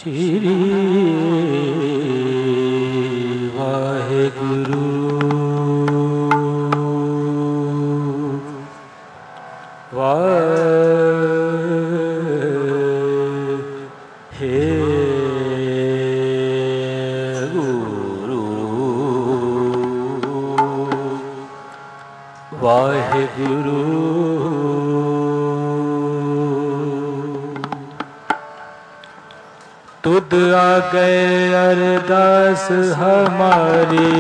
श्री वाहेगुरु वाहेगुरु तुद आ गए अरदास हमारी,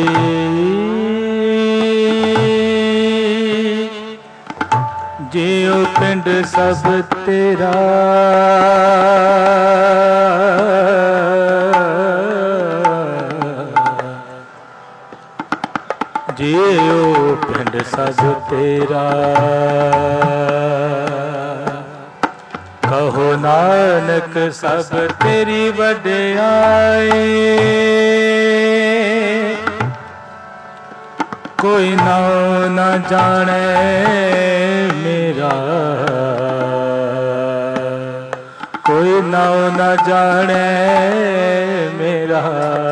जियो पिंड सब तेरा, जियो पिंड सब तेरा। कहो नानक सब तेरी वड्याई, कोई नाम न जाने मेरा, कोई नाम न जाने मेरा।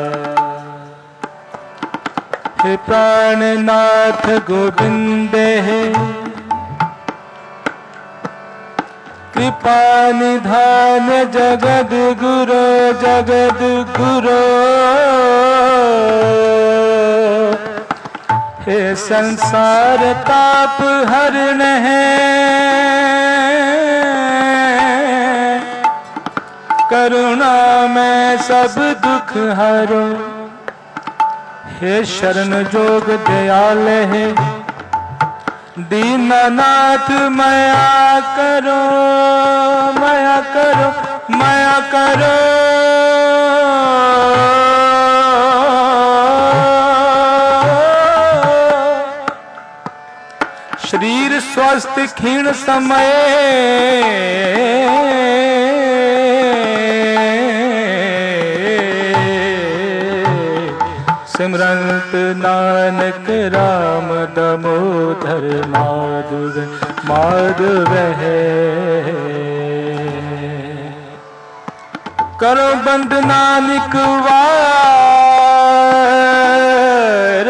हे प्राणनाथ गोविंदे कृपा निधान जगद गुरो, जगद गुरो। हे संसार ताप हरण है, करुणा में सब दुख हरो। हे शरण जोग दयाल है, दीननाथ माया करो, माया करो, माया करो। शरीर स्वस्थ क्षीण समय, सिमरंत नानक राम दामोदर माधव माधव है। करो बंदना निकवार,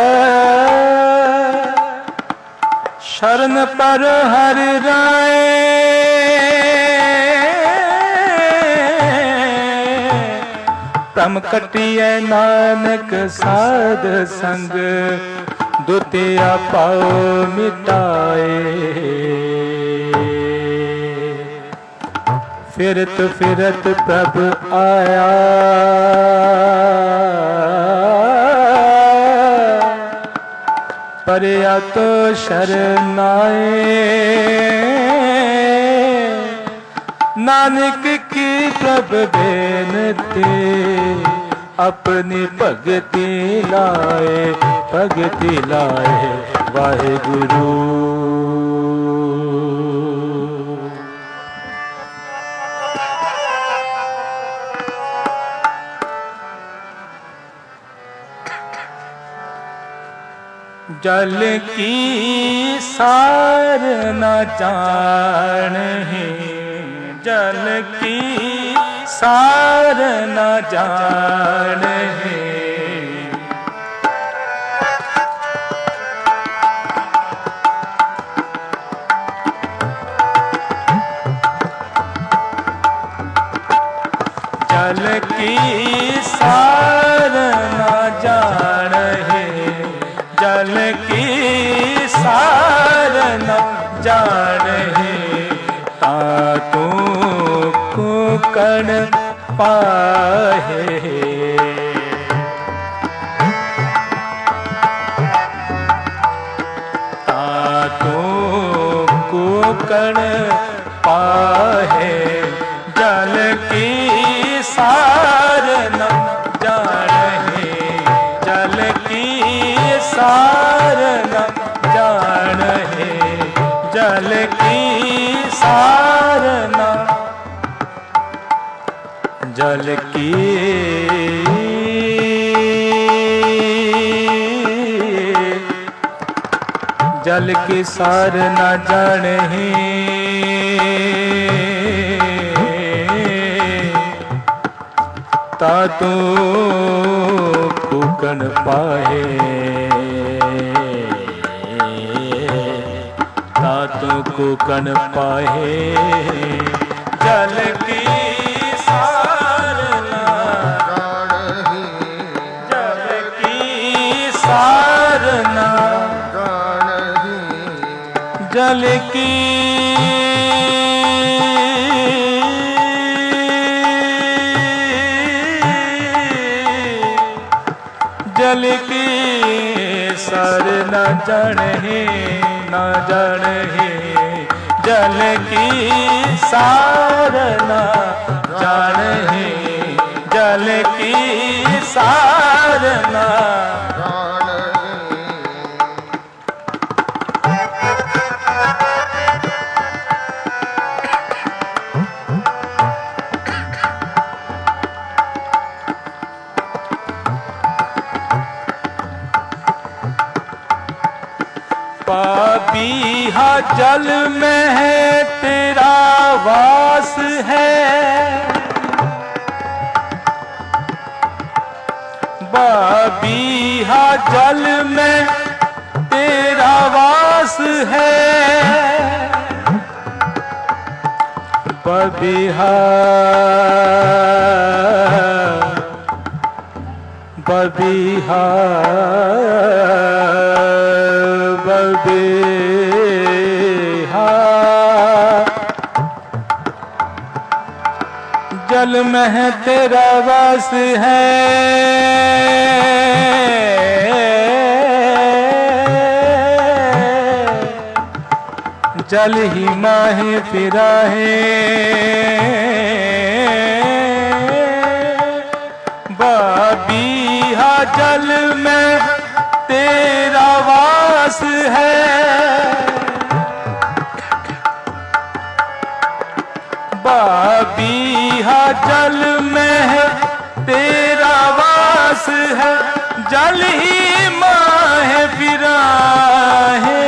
शरण पर हर राय। तम कटिए नानक साध संग, दुतिया पाओ मिटाए। फिरत फिरत प्रभु आया, परया तो शरणाए। नानक की प्रभ बेनती, अपनी भगति लाए, भगति लाए। वाहेगुरु जल की सार न जाने, जल की सार न जाने। जल की सार न जाने, जल की सार न जाने। तातू कुकण पाहे, तातू कुकण पाहे। जल की सार न जाने, जल की सार न जाने। जल की सार न, जल की जल की सार न जाने। तातू कूकन पाहे, तातू कूकन पाहे, जल की सारना गानहि, जल की सारना गानहि, जल की जल की सर न जड़े न जड़े, जल की सार न जाने, जल की सार न पापीहा जल में है तेरा वास है, पापीहा जल में तेरा वास है, बबीहा बबीहा बबीहा जल में है तेरा वास है, जल ही माहे फिरा है, बबीहा जल में तेरा वास है, बबीहा जल में है तेरा वास है, जल ही माहे फिरा है,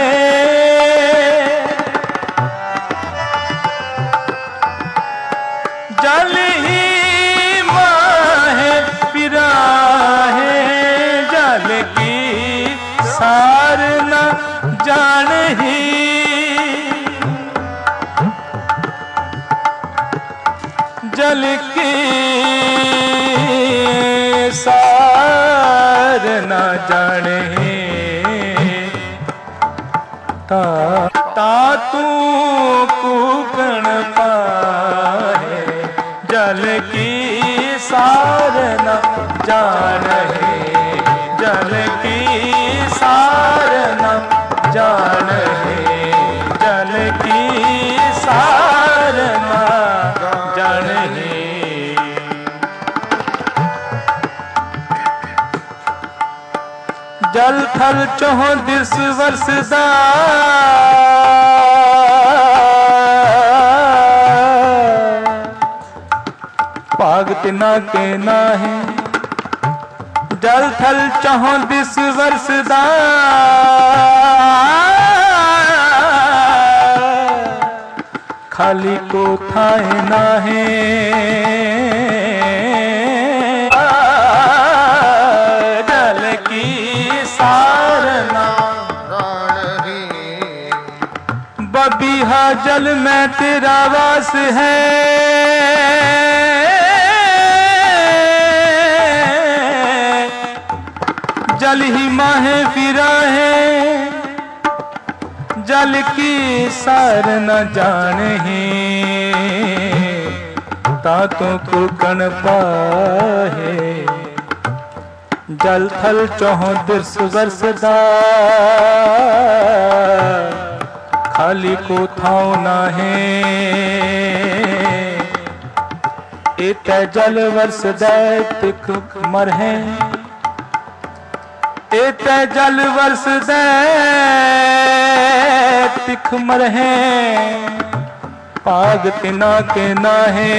जल ही माहे फिरा है, जल की सार न जानही, जल की सार न जानही, तातू कूकन पाहे, जल की सार न जानही, जल की सार न जानही, जल की सार न जानही। जल थल चौह दिस वर्षदा, पागत ना के ना है, जल थल चौह दिस वर्षदा, खाली को थाए ना है, जल की सारना गानहि, बबीहा जल में तेरा वास है, जल ही माहे फिरा है, जल की सार न जानही, तातों को कण पाहे, जल थल चौह दिस वर्षदा, खाली को थाव ना है, इत जल वर्षदा तिख मरहे, इत जल वर्षदा तिख मरहे, पाग तिना के ना है,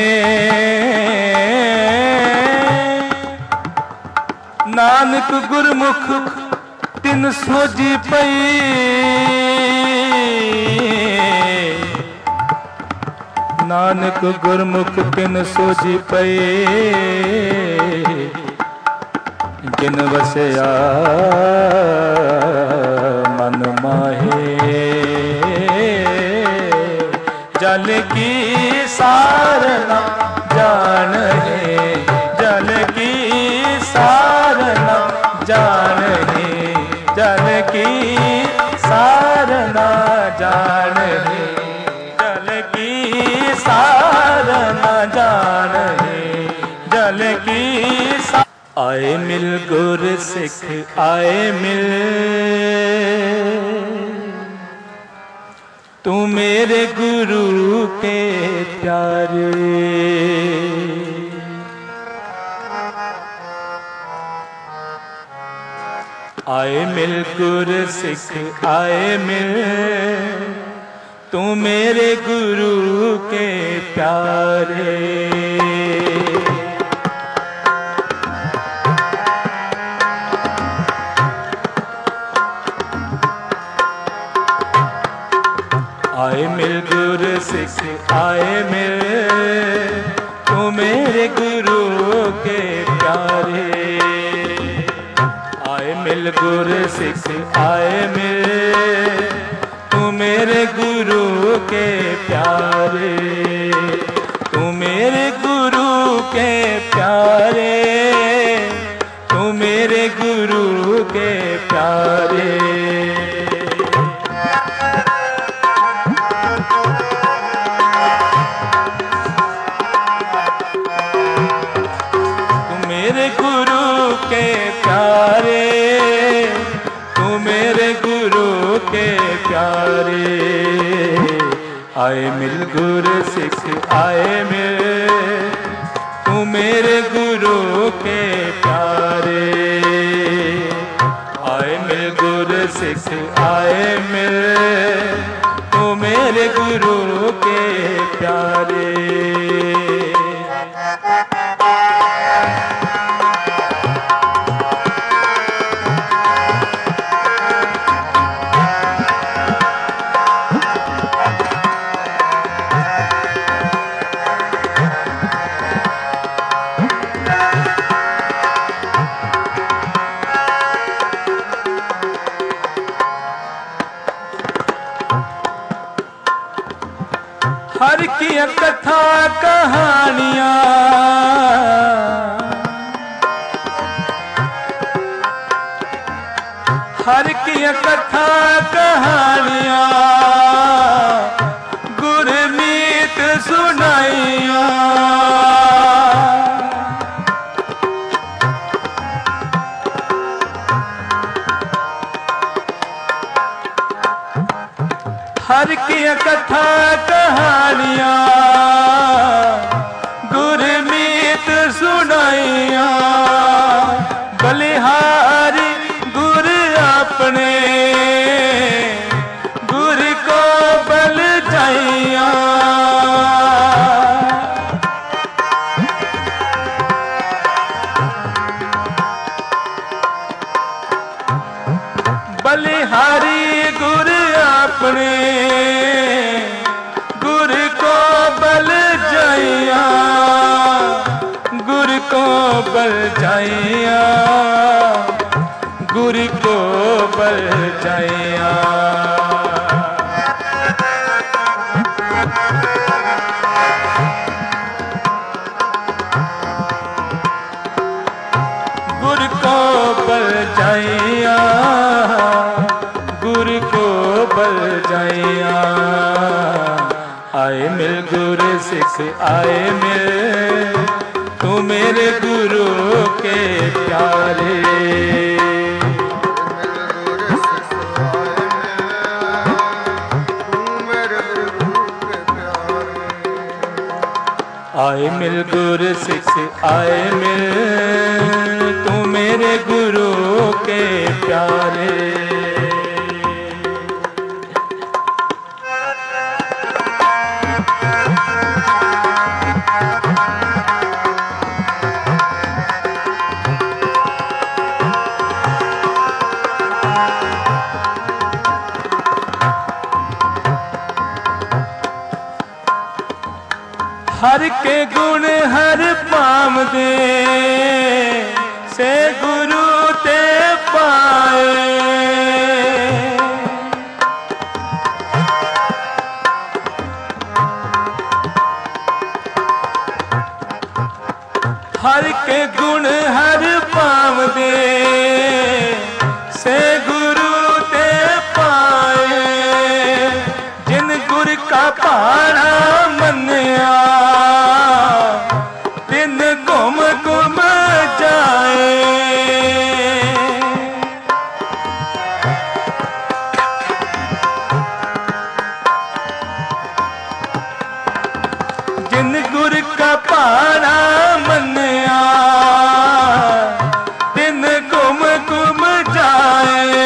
नानक गुरमुख तिन सोजी पई, नानक गुरमुख तिन सोझी पए, जिन वसया मन माहे। जल की सार न जानहे, जल की सार न जानहे, जल की सार न जानहे, जल की सार न जानहे, जल की सार। आए मिल गुर सिख आए मिल, तू मेरे गुरु के प्यारे। आए मिल गुर सिख आए मिल, तू मेरे गुरु के प्यारे। आए मिल गुर सिख आए मिल, तू मेरे गुरु के प्यारे। आए मिल गुर सिख आए मिल, तू मेरे गुरु के प्यारे। तू मेरे गुरु के प्यारे, तू मेरे गुरु के प्यारे। मेरे गुरु के प्यारे, तू मेरे गुरु के प्यारे। आए मिल गुर सिख आए मिल, तू मेरे गुरु के प्यारे। आए मिल गुर सिख आए मिल, तू मेरे गुरु के प्यारे। हर की कथा कहानियां, हर की कथा कहानियां, गुरमीत सुनाइया। हर की कथा कहानियां, गुरमीत सुनाइया। बलिहारी गुर अपने, गुर को बल जाइया। बलिहारी गुर अपने, गुर को बल जाइया, गुर को बल जाइया, गुर को बल जाइया। गुर को बल जाइया, गुर को बल जाइया। आए मिल गुर सिख आए मिल, तू मेरे गुरु के प्यारे। आए मिल गुर सिख आए मिल, तू मेरे गुरु के प्यारे। हर के गुण हर पाम दे से गुरु ते पाए। हर के गुण हर पाव दे से गुरु ते पाए। जिन गुर का पाना मन्या तिन घुम घुम जाए। जिन गुर का पाना मन्या तिन घुम घुम जाए।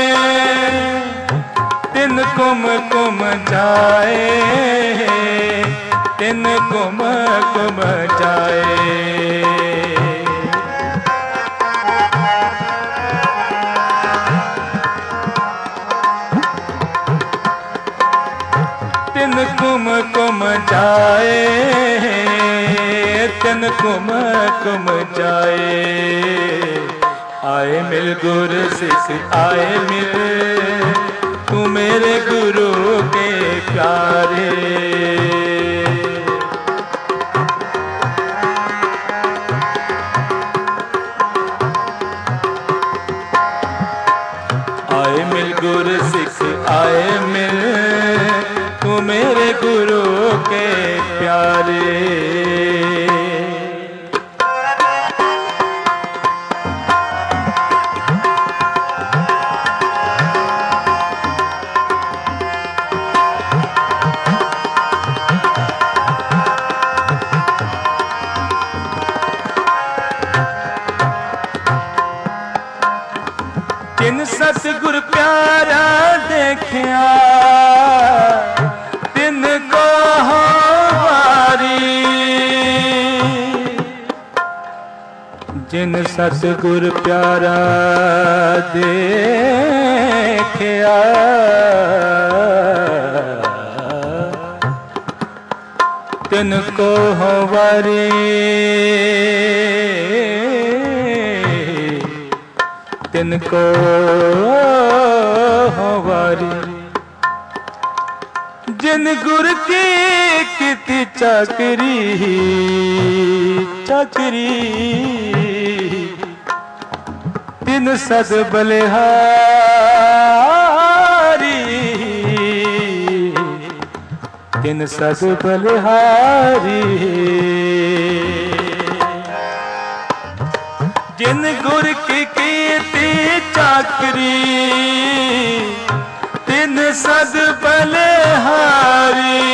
तिन घुम घुम जाए। तिन घुम घुम जाए। तिन घुम घुम जाए। तिन घुम घुम जाए। आए मिल गुर सिख आए मिल तू मेरे गुरु के प्यारे। आए मिल गुर सिख आए मिल तू मेरे गुरु के प्यारे। जिन सतगुर प्यारा देखिया तिन को हो वारी। जिन सतगुर प्यारा देखिया तिन को हो वारी। तिनको हो वारी। जिन गुर की किति चाकरी चाकरी तिन सद बलिहारी। तिन सद बलिहारी। जिन गुर की कीर्ति चाकरी तिन सद बलिहारी।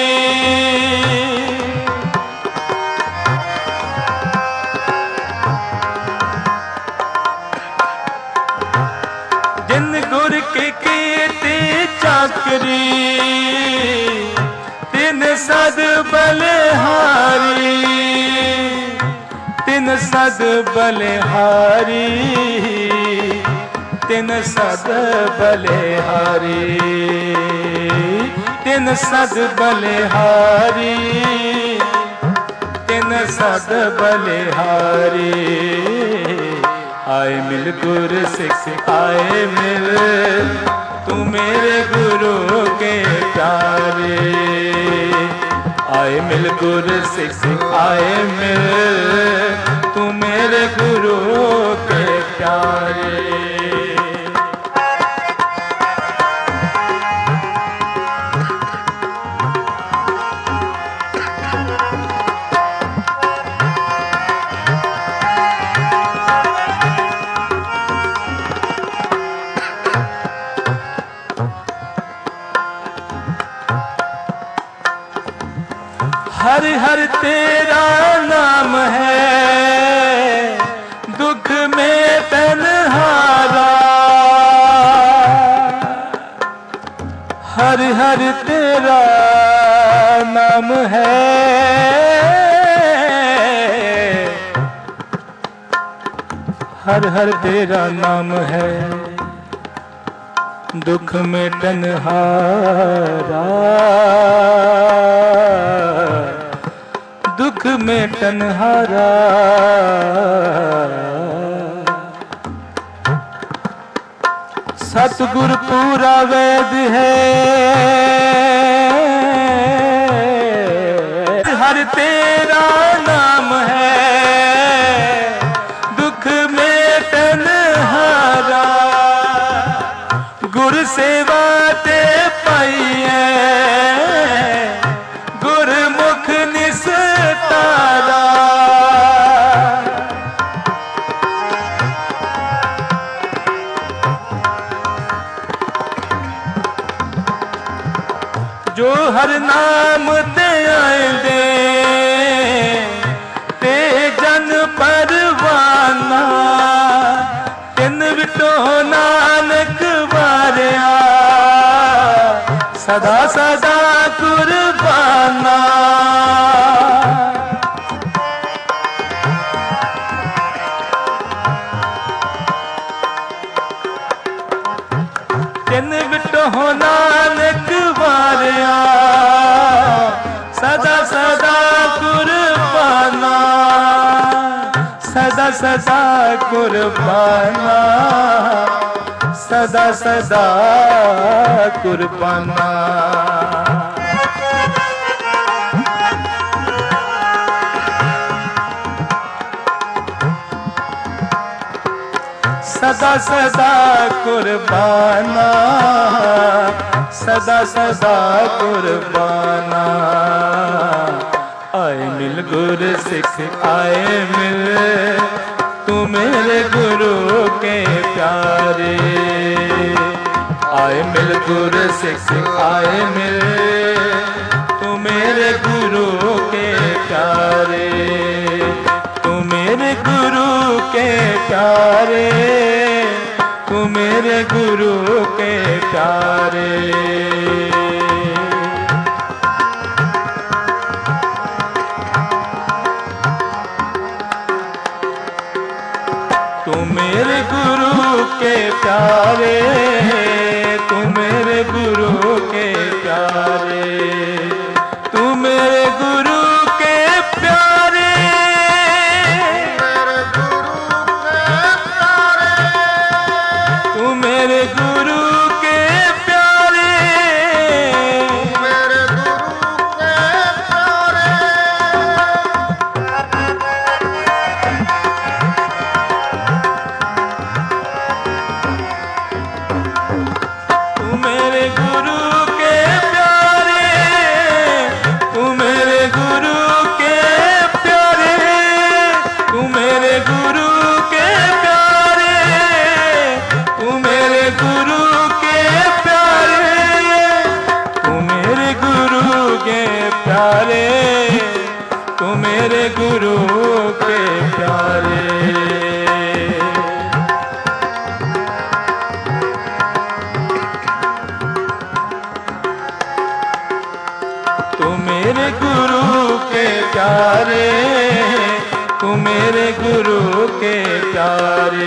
जिन गुर की कीर्ति चाकरी तिन सद बलिहारी। तिन सद बलिहारी। तिन सद बलिहारी। तिन सद बलिहारी। तिन सद बलिहारी। आए मिल गुर सिख आए मिल तू मेरे गुरु के प्यारे। आए मिल गुर सिख आए मिल तू मेरे गुरु के प्यारे। हर हर तेरा नाम है दुख में तन्हारा। हर हर तेरा नाम है हर हर तेरा नाम है दुख में तन्हारा। दुख दुख मेटन हारा। सतगुर पूरा वेद है, हर तेरा नाम है, दुख मेटन हारा। गुर सेवा ते पाइए, गुरमुख निस्तारा। जो हर नाम ते आएंदे ते जन परवाना, तिन विटो नानक वारिया, सदा सदा कुर्बाना। तिन विटो नानक वारिया, सदा सदा कुर्बाना, सदा सदा कुर्बाना, सदा सदा कुर्बाना। सदा सदा कुर्बाना, सदा सदा कुर्बाना। आए मिल गुर सिख आए मिल, तू मेरे गुरु के प्यारे। आए मिल गुर सिख आए मिल, तू मेरे गुरु के प्यारे। तू मेरे गुरु के प्यारे, तू मेरे गुरु के प्यारे। तू मेरे गुरु के प्यारे, तू मेरे गुरु के प्यारे। तू मेरे गुरु के प्यारे, तू मेरे गुरु के प्यारे, मेरे गुरु के प्यारे। तू मेरे गुरु के प्यारे, तू मेरे गुरु के प्यारे। तू मेरे गुरु के प्यारे, तू मेरे गुरु के प्यारे। तू मेरे गुरु के प्यारे, तू मेरे गुरु के प्यारे। तू मेरे गुरु के प्यारे, तू मेरे गुरु के प्यारे।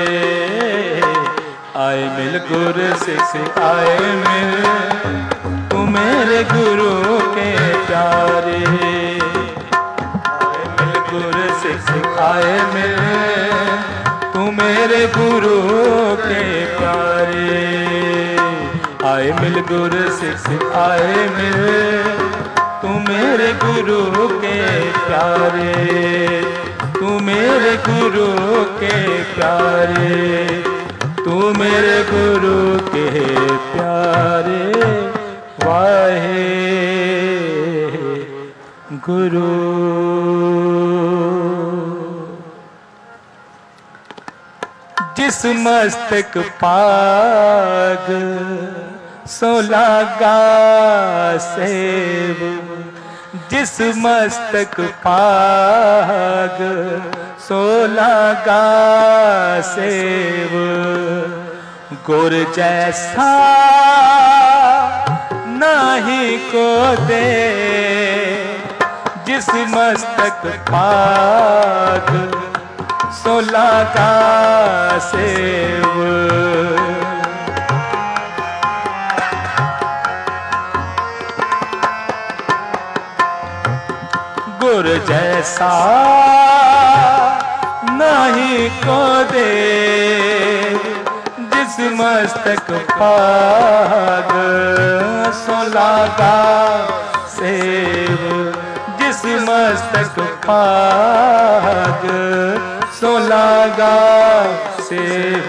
आए मिल गुर सिख आए मिल, तू मेरे गुरु के प्यारे। आए मिल गुर सिख आए मिल, तू मेरे गुरु के प्यारे। आए मिल गुर सिख आए मिल, तू मेरे गुरु के प्यारे। तू मेरे गुरु के प्यारे, तू मेरे गुरु के प्यारे। वाहे गुरु। जिस मस्तक पाग सो लागा सेव, जिस मस्तक पाग सो लागा सेव। गुर जैसा नहीं को दे, जिस मस्तक पाग सो लागा सेव। गुर गुर जैसा नहीं को दे, जिस मस्तक पाग सो लागा सेव, जिस मस्तक पाग सो लागा सेव।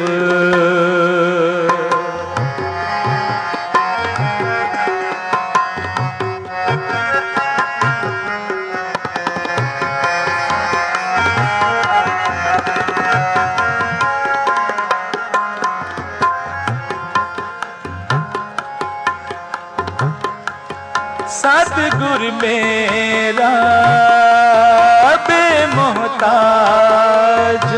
सतगुर मेरा बेमोहताज,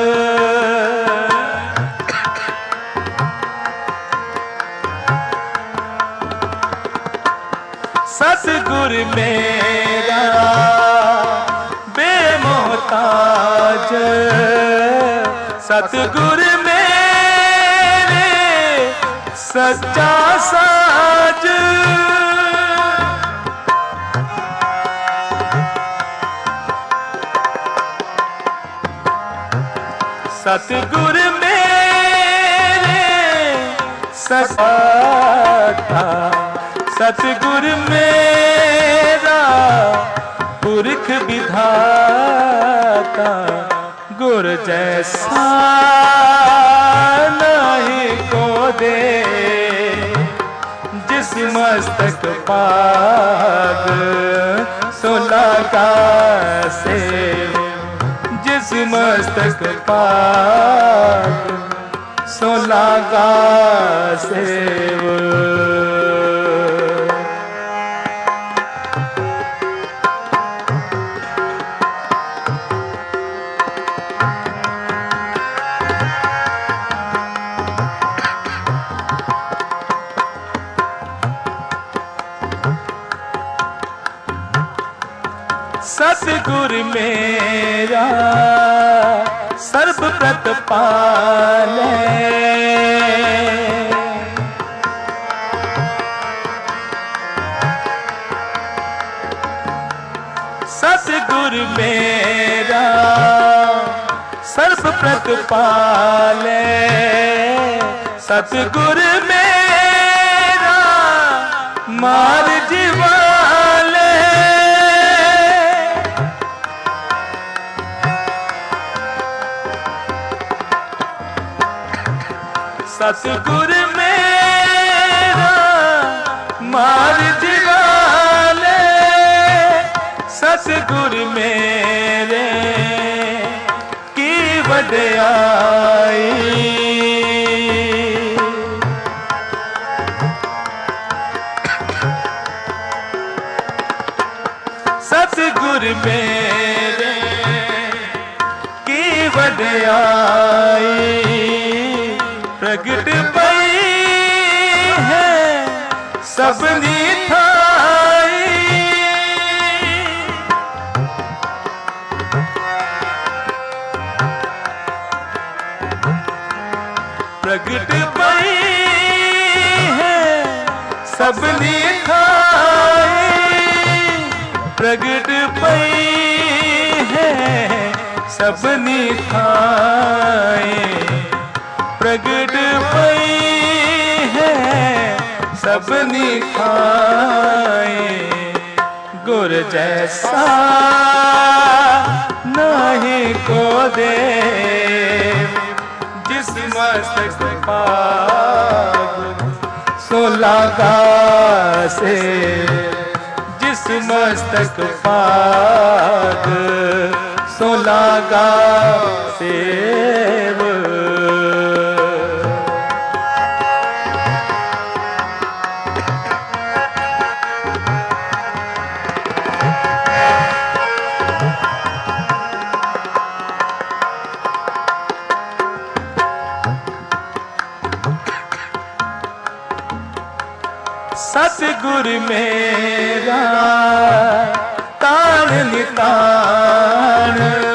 सतगुर मेरा बेमोहताज, सतगुर मेरे सच्चा साज। सतगुर मेरे सता, सतगुर मेरा पुरख विधाता, गुर जैसा नहीं को दे, जिस मस्तक पाग सो लागा सेव, जिस मस्तक पाग सो लागा सेव। सतगुर मेरा सर्व प्रतिपाले, सतगुर मेरा सर्व प्रतिपाले, सतगुर मेरा मार जीवाले, सतगुर मेरा मार जीवाले, सतगुर मेरे की वड्याई, सतगुर मेरे की वड्याई, प्रगट पई है सबनी थाई, प्रगट पई है सबनी थाई, प्रगट पई है सबनी थाई, प्रगट पई है सबनी थाई, गुर जैसा नहीं को दे, जिस मस्तक पाग सो लागा से, जिस मस्तक पाग सो लागा सेव। सतगुर मेरा तान नितान,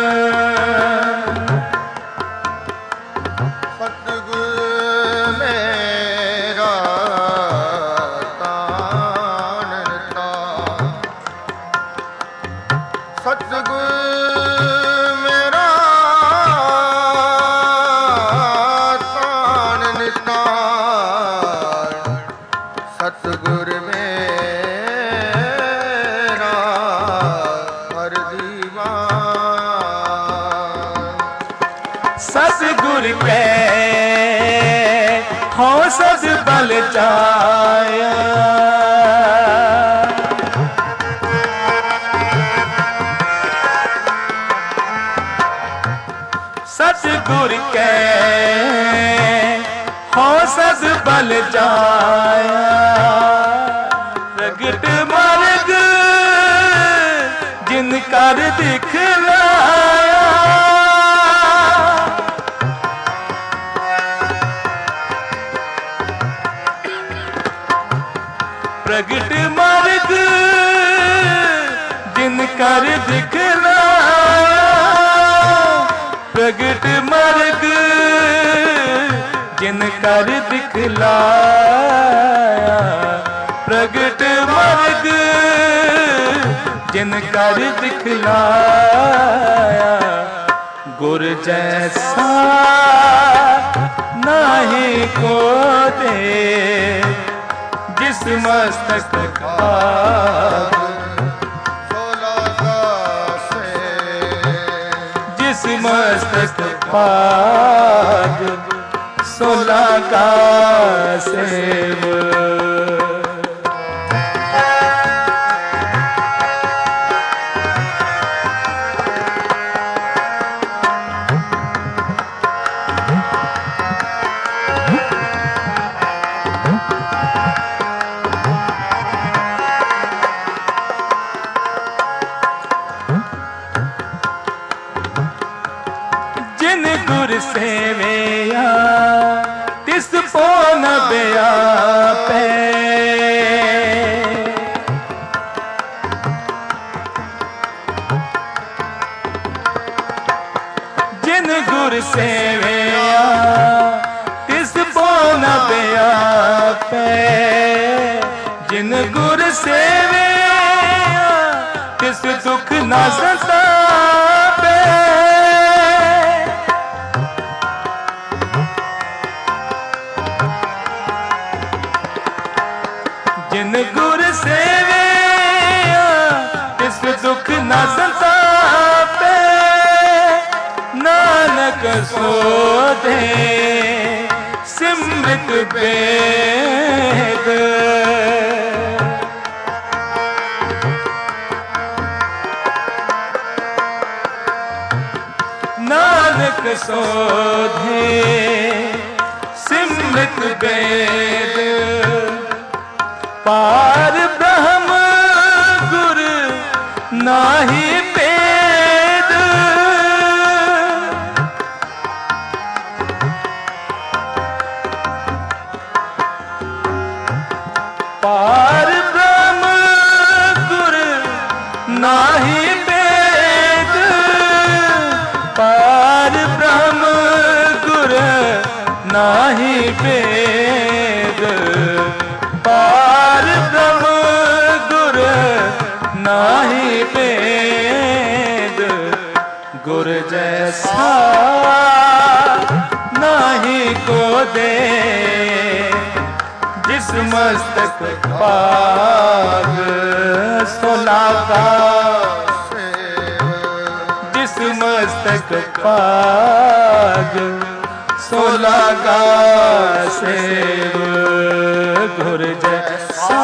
सतगुर मेरा तान नितान, सतगुर कै हो सद बल जाया। सतगुर कै हो सद बल जाया। प्रगट मार्ग जिन कर दिखलाया। प्रगट मार्ग जिन कर दिखलाया। प्रगट मार्ग जिन कर दिखलाया। प्रगट मार्ग जिन कर दिखलाया। गुर जैसा नाही को दे जिस मस्तक भाग। जिस मस्तक भाग सोला का सेव। जिन गुर सेवया तिस पो न व्यापै। जिन गुर सेवया तिस पो न व्यापै। जिन गुर सेवया तिस दुख न सतापै। जिन गुर सेवया तिस दुख न सतापै। नानक सोधे सिमरत वेद। नानक सोधे सिमरत वेद। पार ब्रह्म गुर नाही भेद। पार ब्रह्म गुर नाही भेद। पार ब्रह्म गुर नाही भेद। पार ब्रह्म गुर नाही भेद। गुर जैसा नाही को दे जिस मस्तक भाग सोला का। जिस मस्तक भाग सोला का सेव। गुर जैसा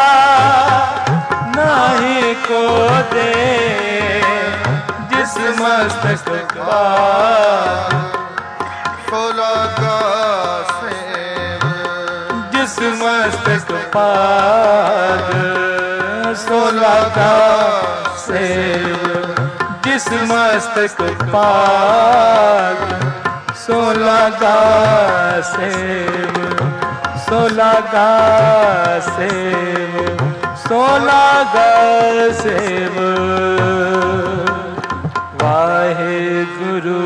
नाही को दे जिस मस्तक भाग सोला का सेव। जिस मस्तक भाग सोला का सेव। जिस मस्तक भाग सोला का सेव। सोला का सेव। सोला का सेव। वाहेगुरु।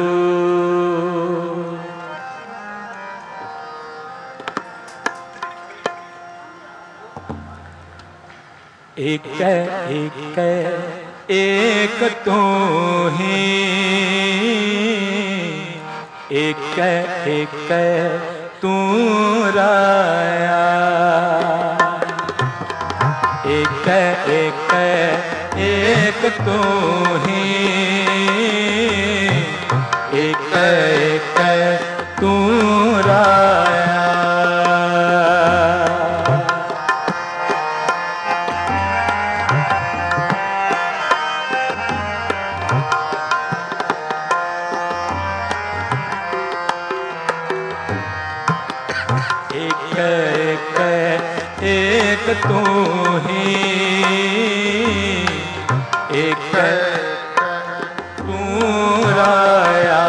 एक एक तू ही। एक तू राया। एक तू ही। एक तू ही, एक तू राया।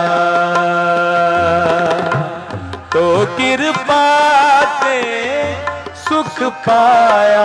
तो कृपा से सुख पाया,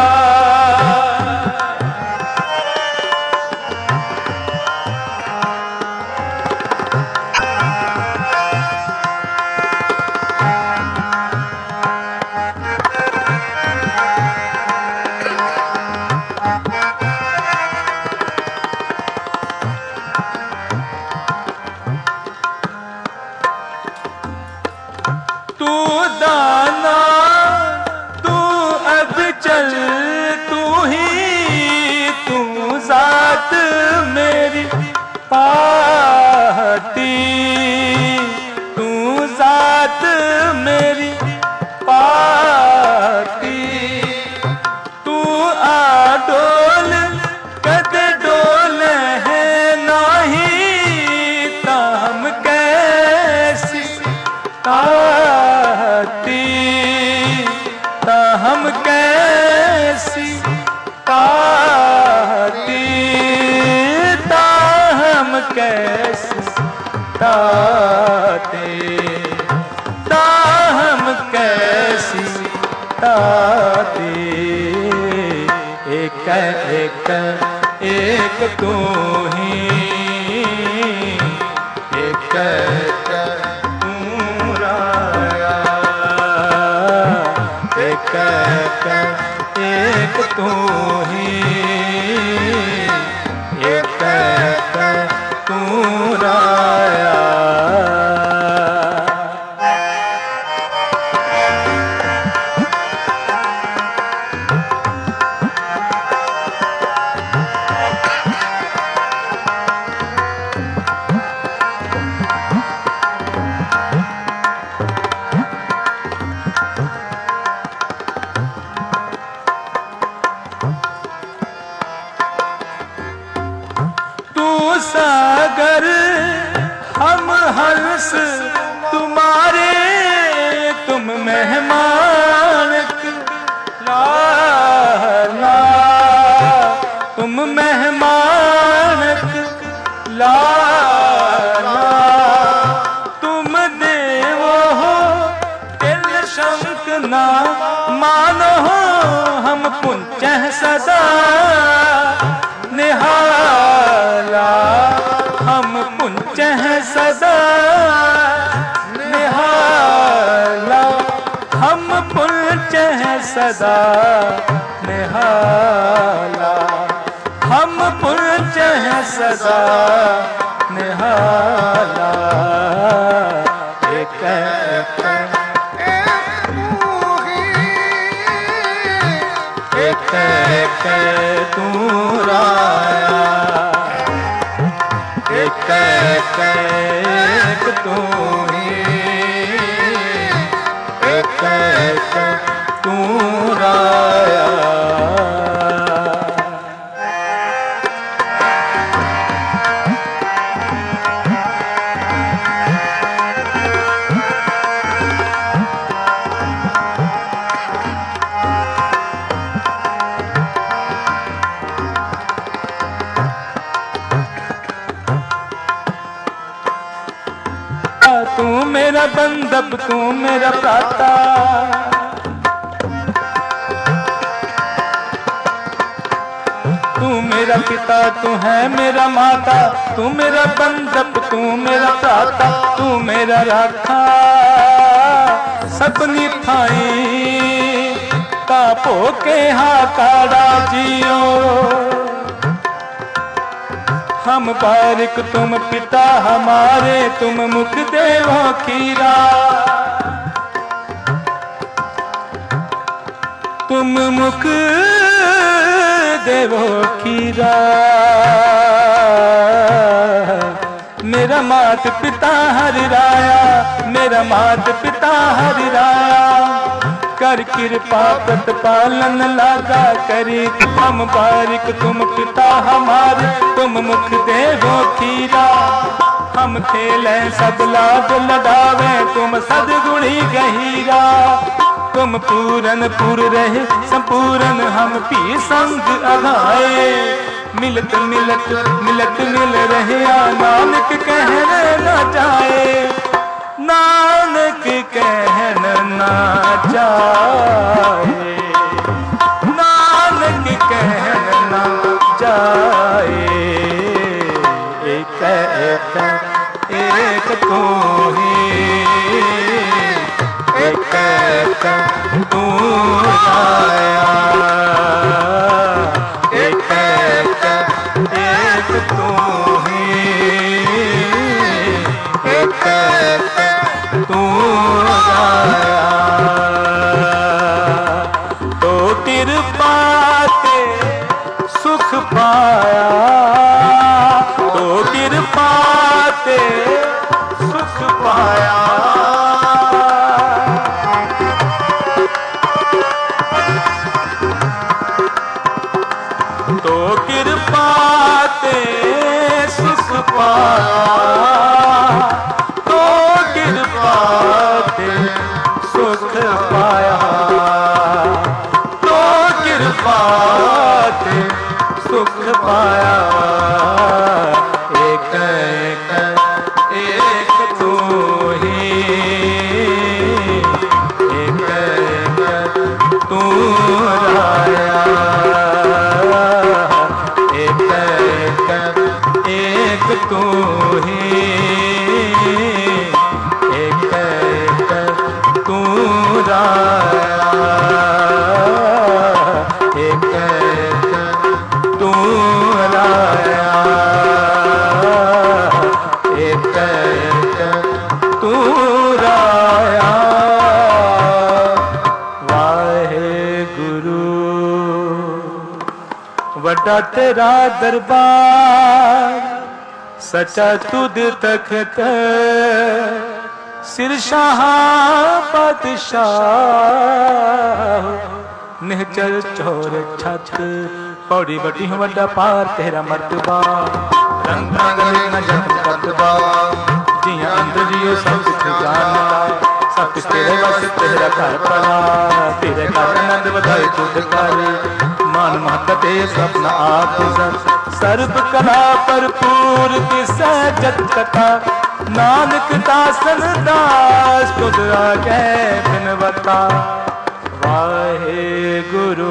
तू दाना तू अब चल, तू ही तू जात मेरी पाती, तू जात मेरी पाती। तू आडोल कद डोल है नहीं, ताम कैसी ताती, ताहम कैसी ताती, ताहम कैसी ताते, ताहम कैसी ताते। एक एक एक तू ही, एक एक तू ही, एक तू राया। सागर हम हंस तुम्हारे, तुम मेहमान लाला, तुम मेहमान लाला। तुम देवो हो दिल शंक ना मानो, हम पुंच सदा निहाला, हम पुंच हैं सदा निहाला, हम पुंच हैं सदा निहाला, हम पुंच हैं सदा निहाला। एक एक तू राया, एक एक तू ही, एक तू राया। तू मेरा बंधप, तू मेरा प्राता, तू मेरा पिता, तू है मेरा माता। तू मेरा बंधप, तू मेरा प्राता, तू मेरा राखा सपनी थाई, तापो के हाकाड़ा जियो। हम बारिक तुम पिता हमारे, तुम मुख देवो खीरा, तुम मुख देवो खीरा। मेरा मात पिता हरि राया, मेरा मात पिता हरि राया। कर कृपा प्रतिपालन लागा करी, हम बारिक तुम पिता हमारे, तुम मुख देवो खीरा। हम खेलें सब लाभ लडावे, तुम सदगुणी गहीरा। तुम पूरन पूर रहे संपूर्ण हम भी संग अघाए। मिलत मिलत मिलत मिल रहे नानक कहने न जाए, नानक कहन न जाए, नानक कहन न जाए। एक एक एक तू ही, एक एक तू आया, एक एक तू ही, एक तू आया। तो कृपा ते सुख पाया, तो कृपा ते सुख पाया। तो कृपा ते सुख पाया, तो कृपा ते सुख पाया, तो कृपा ते सुख पाया। एक एक एक तू ही, एक एक तू आया, एक एक तू ही, एक एक तू आया, एक एक तू आया, एक एक तू आया। वाहेगुरु वड्डा तेरा दरबार, सचा तुद तखत, सिर शाह पातशाह, निहचल चौर छत। पौड़ी बटी वड्डा पार तेरा मर्तबा, रंग रंग न जप कतबा, जिया अंदर जियो सब कुछ जानता, सब कुछ तेरे बस तेरा घर पला, तेरे घर आनंद बधाई तुझ कर, मान महत ते सपना आप सर। सर्व कला भरपूर तिसै जत कथा, नानक दासन दास तुद आगे बिनवता। वाहेगुरु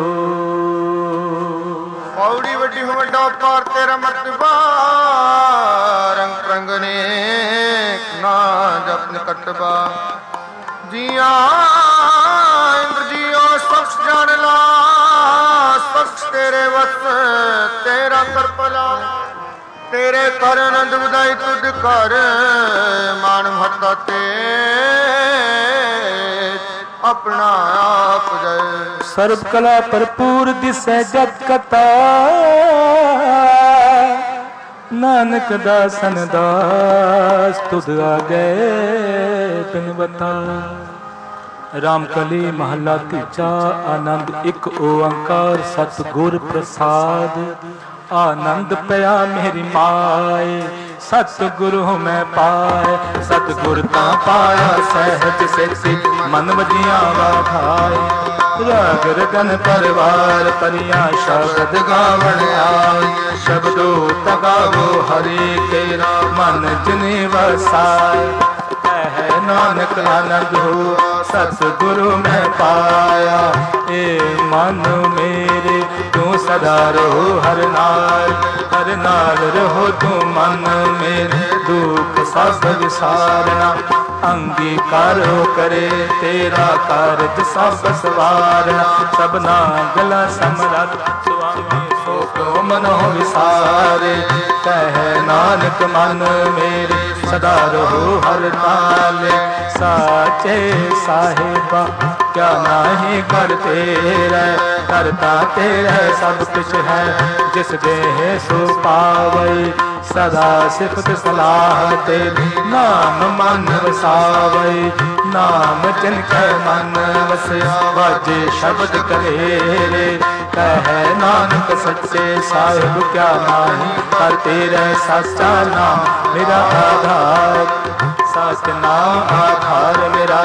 पौड़ी वड्डी वड्डा पार तेरा मर्तबा, रंग रंग ने ना जपन कटबा, जिया इंद्र जियो सख्स जान ला, सख्स तेरे वस तेरा करपला, तेरे कर आनंद बधाई तुझ कर, मान महता ते अपना आप जय। सर्व कला भरपूर दिसै जत कथा, नानक दासन दास तुद आगे बिनवता। रामकली महला तीजा। आनंद एक ओंकार सतगुर प्रसाद, आनंद पया मेरी माए, सतगुरु मैं पाए। सतगुर ता पाया सहज सेसी, मन वजिया वाधाए। राग रगन परिवार परिया शब्द गावण आए, शब्दो तगावो हरि केरा मन जिने वसाए। कह नानक आनंद हो सतगुरु मैं पाया, ए मन मेरे तू सदा रहो हर नाल, हर नाल रहो तू मन मेरे, दुख सब विसारना अंगीकार करे, तेरा कारज सब सवारना। सबना गला समरथ स्वामी सो को मनो विसारे, कह नानक मन मेरे सदा रहो हर नाल। साचे साहिबा क्या नाही कर तेरा, करता तेरा सब कुछ है, जिस देह सो पावै। सदा सिफत सलाह तेरी नाम मन वसावै, नाम जिनके मन वसया वाजे शब्द करे। कह नानक सच्चे साहिब क्या नाही कर तेरा, साचा नाम मेरा आधार, साच नाम आधार मेरा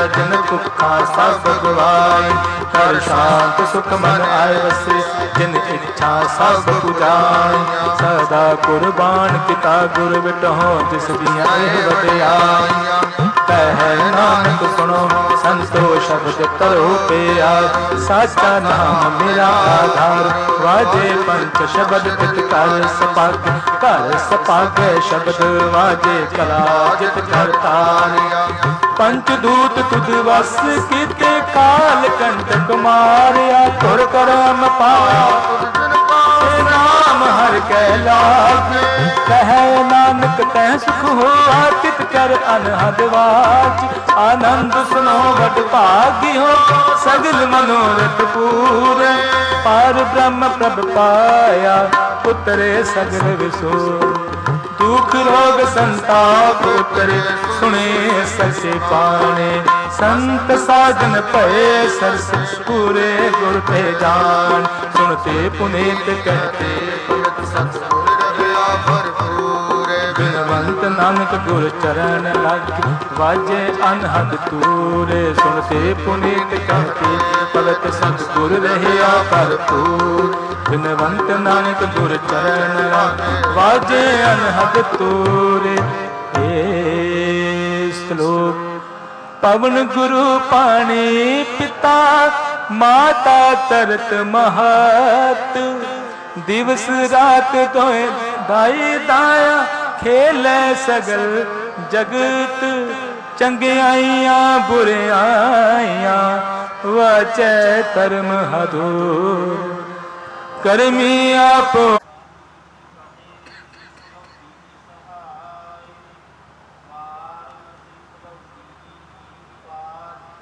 जिन भुखा सब गवाए। कर शांत सुख मन आए बसे, जिन इच्छा सब पुजाए। सदा कुर्बान किता गुर बिटहो, जिस दियां एह वडियाई। कह नानक सुनो संतो शब्द करो पिया, साचा नाम मेरा आधार। वाजे पंच शब्द तित कर सपाग, कर सपाग शब्द वाजे कला जित करतार। पंच दूत तुद वस कीते, काल कंटक मारिया। तुर करम पाया नाम हर कै लागे। कह नानक तै सुख होआ, तित कर अनहद वाच। आनंद सुनो बड़ भागी हो, सगल मनोरथ पूरे। पार ब्रह्म प्रभ पाया, उतरे सगल विसोर। दुख रोग संताप उतरे, सुने सरसे पाने। संत साधन भये सरस, पूरे गुर ते जान। सुनते पुनीत कहते, बिनवंत नानक गुर चरण लागे। वाजे अनहद तूरे, सुनते पुनीत कहते, भगत सतगुर रहिया भरपूर। बिनवंत नानक गुर चरण लागे, वाजे अनहद तूरे। श्लोक पवन गुरु पानी पिता, माता तरत महत। दिवस रात दोए दाई दाया, खेले सगल जगत। चंगियाइयां बुरियाइयां, वचै धर्म हदूर। करमी आप